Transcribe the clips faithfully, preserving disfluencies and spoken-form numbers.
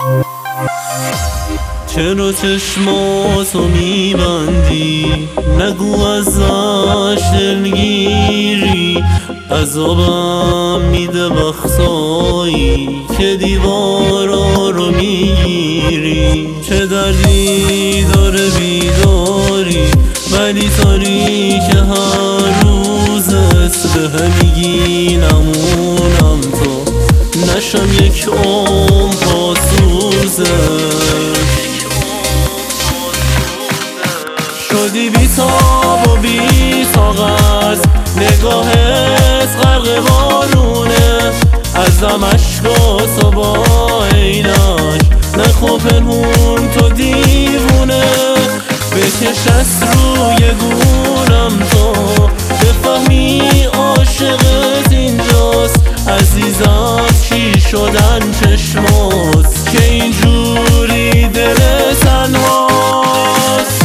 چرا چشماتو میبندی؟ نگو ازش دلگیری. عذابم میده وقتایی که دیوارا رو میگیری. چه دردی داره بیداری ولی تاریک هر روزت به میگی نمونم تو نشم یک عمر پاسوزت. شدی بی تاب و بی طاقت، نگاهت غرق بارونه. ازم عشقات و با عینش نخو پنهون تو دیوونه. بکش از روی گورم تو بفهمی عاشقت اینجاست. عزیزم چی شدن چشمات که اینجوری دل تنهاست؟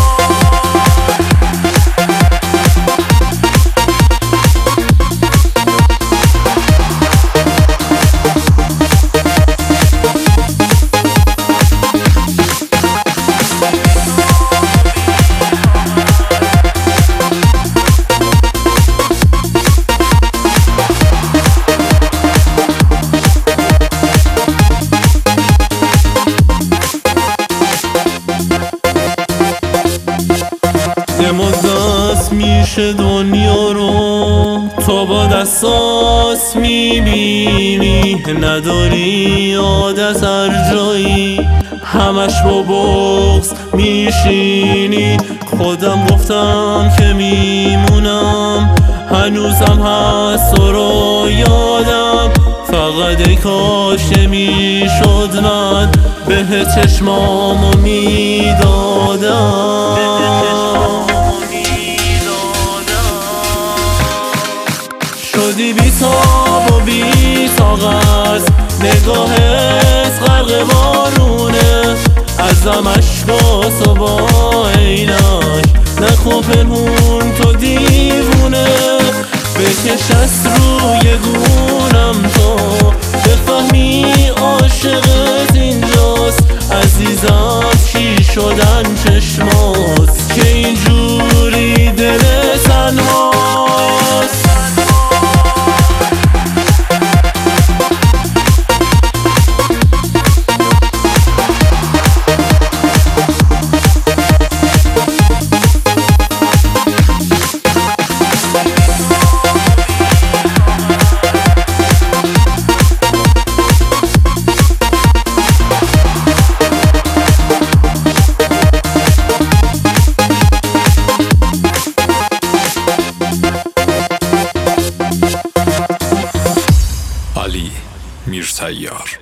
یه مدت میشه دنیا رو تو با دستات میبینی. نداری عادت هر جایی همش با بغض میشینی. خودم گفتم که میمونم هنوزم هست تو رو یادم. فقط ای کاش نمیشد من به چشمامو میدادم. شدی بی تاب و بی طاقت، نگاهت غرق بارونه. ازم عشقات و با عینش نخو پنهون تو دیوونه. بکش از روی گورم تو بفهمی عاشقت اینجاست. عزیزم چی شدن چشمات که اینجوری دل تنهاست؟ علی میرسیار.